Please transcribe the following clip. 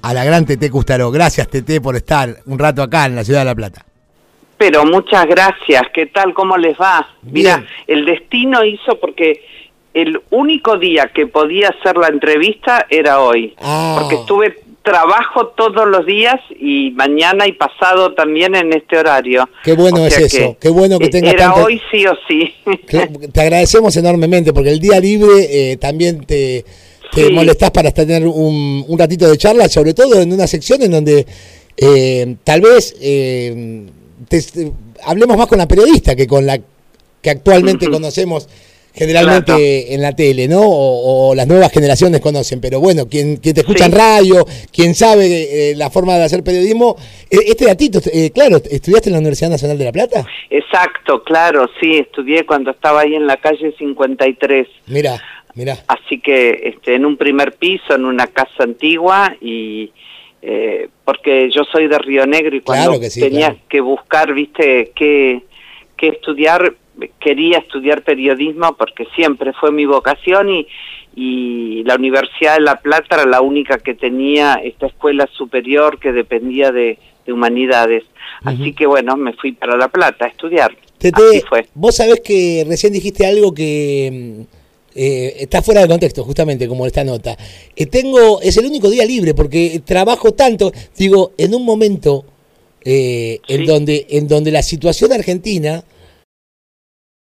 a la gran Teté Custaró. Gracias, Teté, por estar un rato acá en la ciudad de La Plata. Pero muchas gracias. ¿Qué tal? ¿Cómo les va? Bien. Mira, el destino hizo porque el único día que podía hacer la entrevista era hoy. Porque trabajo todos los días y mañana y pasado también en este horario. Qué bueno es eso, qué bueno que tengas era hoy sí o sí. Te agradecemos enormemente porque el día libre también te molestás para tener un ratito de charla, sobre todo en una sección en donde tal vez hablemos más con la periodista que con la que actualmente conocemos generalmente en la tele, ¿no? O las nuevas generaciones conocen, pero bueno, quien te escucha en radio, quien sabe la forma de hacer periodismo, este datito, claro, ¿estudiaste en la Universidad Nacional de La Plata? Exacto, claro, sí, estudié cuando estaba ahí en la calle 53. Mirá. Así que en un primer piso, en una casa antigua, y porque yo soy de Río Negro y cuando tenía que buscar, viste, qué estudiar, quería estudiar periodismo porque siempre fue mi vocación y la Universidad de La Plata era la única que tenía esta escuela superior que dependía de humanidades. Así que bueno, me fui para La Plata a estudiar. Teté, así fue. Vos sabés que recién dijiste algo que está fuera de contexto, justamente como esta nota. Es el único día libre porque trabajo tanto, digo, en un momento en donde la situación argentina